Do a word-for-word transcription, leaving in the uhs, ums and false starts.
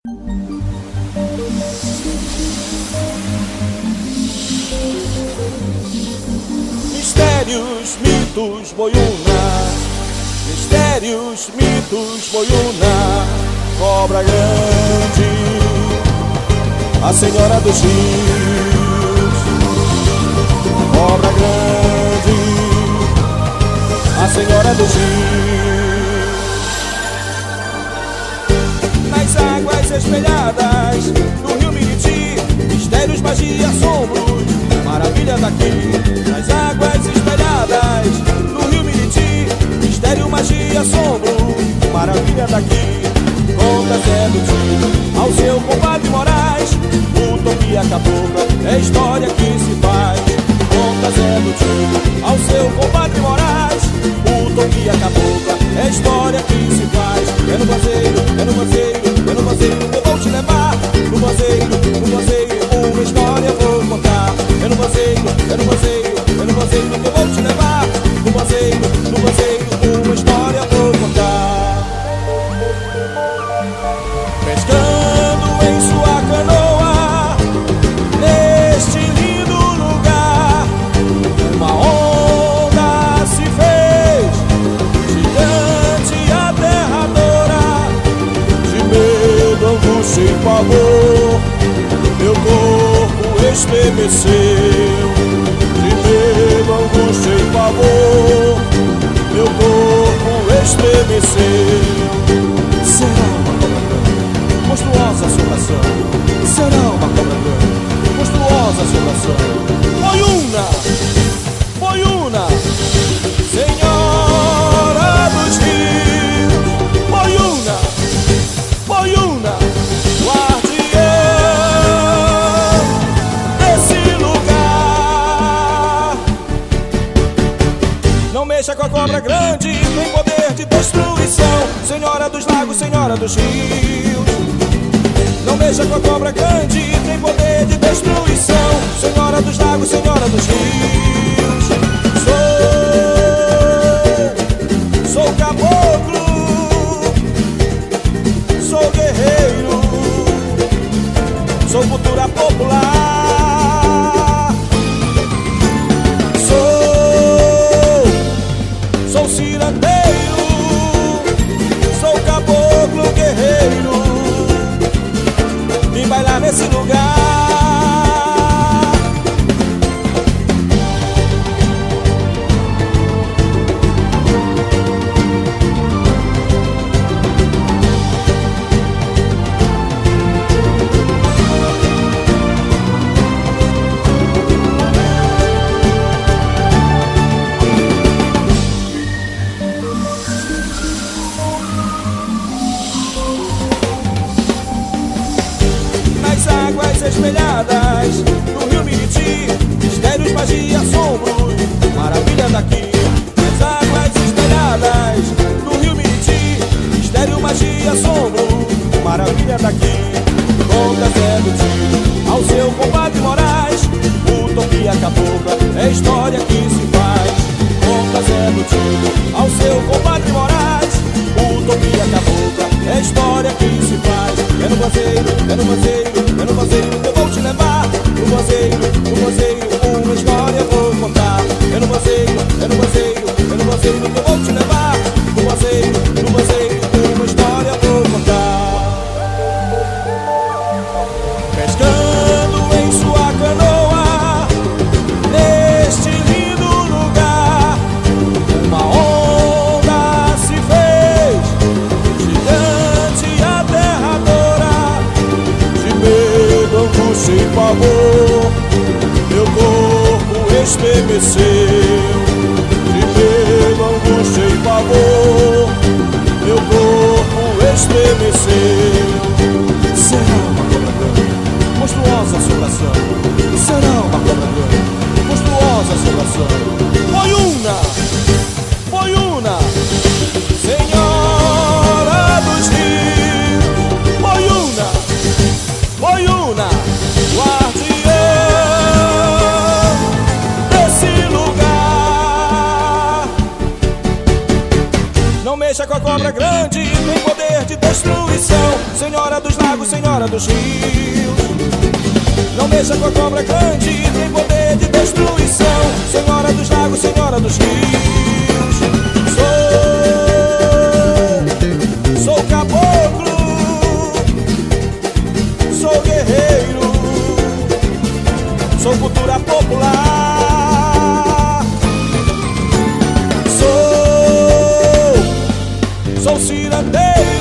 Mistérios, mitos, boiuna. Mistérios, mitos, boiuna. Cobra grande, a senhora dos rios. Cobra grande, a senhora dos rios. Nas águas espelhadas do rio Miriti, mistérios, magia, assombros, maravilha daqui. Nas águas espelhadas do rio Miriti, mistério, magia, assombro, maravilha daqui. Conta Zé do Tio ao seu compadre Moraes, utopia cabocla é história que se faz. Conta Zé do Tio ao seu compadre Moraes, utopia cabocla é história que se faz. É no banzeiro, é no banzeiro, é no banzeiro que eu vou te levar. No banzeiro, no banzeiro, uma história eu vou contar. É no banzeiro, é no banzeiro, é no banzeiro que eu vou te levar. No banzeiro, no banzeiro, uma história eu vou contar. Pescando em sua canoa, neste lindo lugar, uma onda se fez, gigante, aterradora. De medo, angústia e pavor, meu corpo estremeceu. De medo, angústia e pavor, meu corpo estremeceu. Será uma cobra grande, monstruosa assombração. Será uma cobra grande, monstruosa assombração. Boiuna, boiuna, senhora dos rios. Boiuna, boiuna, guardiã desse lugar. Não mexa com a cobra grande, tem poder de destruição. Senhora dos lagos, senhora dos rios. Não mexa com a cobra grande, tem poder de destruição. Senhora dos lagos, senhora dos rios. Sou, sou caboclo, sou guerreiro, sou cultura popular. Sou, sou cirandeiro, sou caboclo guerreiro. Vim bailar nesse lugar. Águas espelhadas do rio Miriti, mistérios, magia, assombros, maravilha daqui. Nas águas espelhadas do rio Miriti, mistério, magia, assombro, maravilha daqui. Conta Zé do Tio ao seu compadre Moraes, utopia cabocla é história que se faz. Conta Zé do Tio ao seu compadre Moraes, utopia cabocla é história que se faz. É no banzeiro, é no banzeiro, é no banzeiro que eu vou te levar. No banzeiro, no banzeiro, uma história eu vou contar. É no banzeiro, é no banzeiro, é no banzeiro que eu vou te levar. No banzeiro, no banzeiro, uma história eu vou contar. Pescando em sua canoa, neste lindo lugar, uma onda se fez, gigante, aterradora. De medo, angústia e pavor, meu corpo estremeceu. De medo, angústia e pavor, meu corpo estremeceu. Será uma cobra grande, monstruosa assombração. Será uma cobra grande, monstruosa assombração. Boiuna, boiuna, senhora dos rios. Boiuna, boiuna, guardiã desse lugar. Não mexa com a cobra grande, tem poder de destruição. Senhora dos lagos, senhora dos rios. Não mexa com a cobra grande, tem poder de destruição. Senhora dos lagos, senhora dos rios. Sou, sou caboclo, sou guerreiro, sou cultura popular. Sou, sou cirandeiro,